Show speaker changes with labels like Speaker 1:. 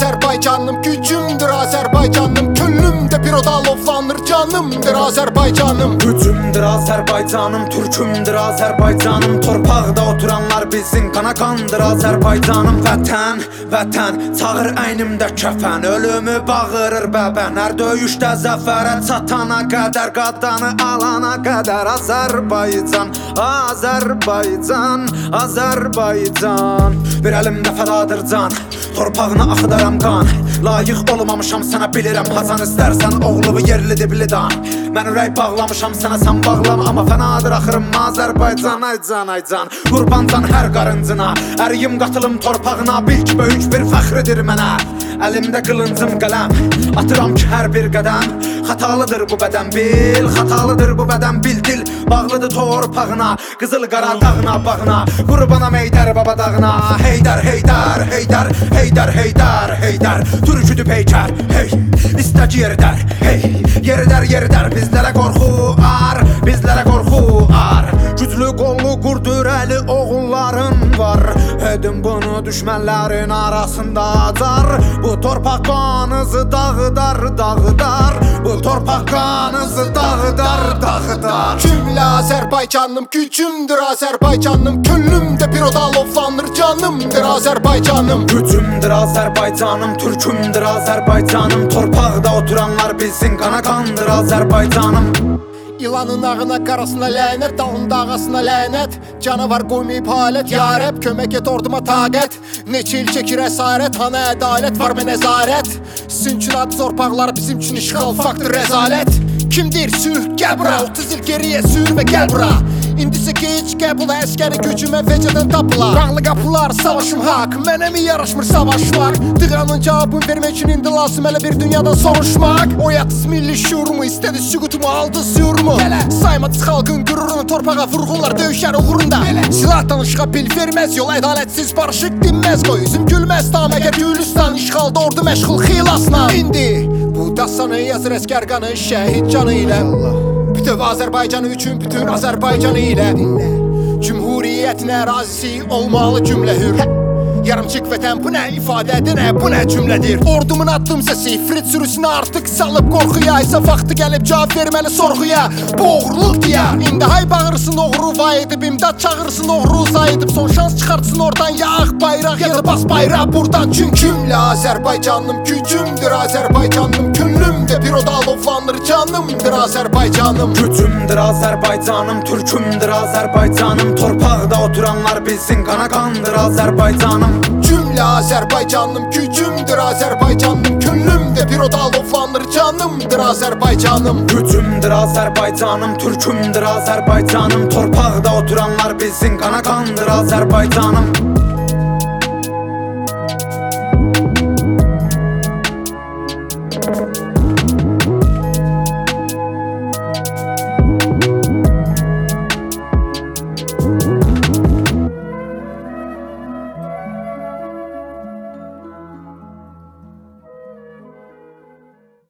Speaker 1: Azerbaycanım, gücümdür Azerbaycanım. Küllümde bir oda lovlanır, canımdır Azerbaycanım.
Speaker 2: Gücümdür Azerbaycanım, Türkümdür Azerbaycanım. Torpaqda oturanlar bilsin, qana qandır Azerbaycanım. Vətən, vətən, çağır əynimdə kəfən, ölümü bağırır bəbən. Hər döyüşdə zəfərə çatana qədər, qadanı alana qədər. Azərbaycan, Azərbaycan, Azərbaycan. Bir əlimdə fədadır can, torpağına axıdaram qan. Layiq olmamışam sənə bilirəm, Hazan istərsən oğlumu yerli dibli dan. Mən ürək bağlamışam sənə, sən bağlama, amma fənadır axırım Azərbaycan. Ay can, ay can, qurban can hər qarıncına. Əriyim qatılım torpağına, bil ki böyük bir fəxridir mənə. Əlimdə qılıncım qələm, atıram ki hər bir qədəm. Xatalıdır bu bədən bil, xatalıdır bu bədən bil. Dil bağlıdır torpağına, qızıl qara dağına bağına. Qurbanam Heydər baba dağına. Heydər, Heydər, Heydər, Heydər, Heydər, Heydər. Türküdür peykər, hey, istək yeridər, hey. Yeridər, yeridər, bizlərə qorxu ar, bizlərə qorxu ar. Güclü qollu qurdürəli oğulların var. Edin bunu düşmənlərin arasında acar. Bu torpaq qanınızı dağıdar, dağıdar. Bu torpaq qanınızı dağıdar, dağıdar.
Speaker 1: Cümlə Azərbaycanım, gücümdür Azərbaycanım. Küllümdə bir oda lovlanır, canımdır Azərbaycanım.
Speaker 2: Gücümdür Azərbaycanım, Türkümdür Azərbaycanım. Torpaqda oturanlar bilsin, qana qandır Azərbaycanım.
Speaker 1: İlanın ağına qarasına lənət, dalında ağasına lənət. Canavar qoymayıb halət, ya Rəbb kömək et orduma taqət. Neçə il çəkir əsarət, hana ədalət var və nəzarət. Sizin üçün adı torpaqlar, bizim üçün işğal faktır rəzalət. Kimdir sülh, gəl bura, 30 il geriyə sür və gəl bura. İndisi geç qəbula, əskəri gücümə vəcədən tapılar. Bağlı qapılar, savaşım haqq, mənə mi yaraşmır savaşmaq? Dığanın cavabını vermək üçün indi lazım elə bir dünyadan soruşmaq. Oyatız milli şuurumu, istədi süqutumu, aldı sürümü. Saymadız xalqın qürurunu, torpağa vurğunlar döyüşər uğrunda. Silah danışığa bil verməz yol, ədalətsiz barışıq dinməz. Qoy üzüm gülməz tam, əgər Gülüstan işğalda ordu məşğul xilasla. İndi bu dastanı yazır əskər qanı, şəhid canı ilə. Bütöv Azərbaycanı üçün bütün Azərbaycanı ilə. Cümhuriyyətin ərazisi olmalı cümlə hür. Yarımçıq vətən bu nə ifadədir, nə bu nə cümlədir. Ordumun addım səsi ifrit sürüsünə artıq salıb qorxuya. İsə vaxtı gəlib cavab verməli sorğuya. Bu oğurluq deyə indi hay bağırsın oğru vay edib, imdad çağırsın oğru say edib. Son şans çıxartsın oradan ya ağ bayraq ya da bas bayraq buradan. Çünki cümlə Azərbaycanım, gücümdür Azərbaycanım. Küllümdə bir oda lovlanır, canımdır Azərbaycanım.
Speaker 2: Gücümdür Azərbaycanım, Türkümdür Azərbaycanım. Torpaqda oturanlar bilsin, qana qandır Azərbaycanım.
Speaker 1: Cümlə Azərbaycanım, gücümdür Azərbaycanım. Küllümdə bir oda lovlanır, canımdır Azərbaycanım.
Speaker 2: Gücümdür Azərbaycanım, Türkümdür Azərbaycanım. Torpaqda oturanlar bilsin, qana qandır Azərbaycanım.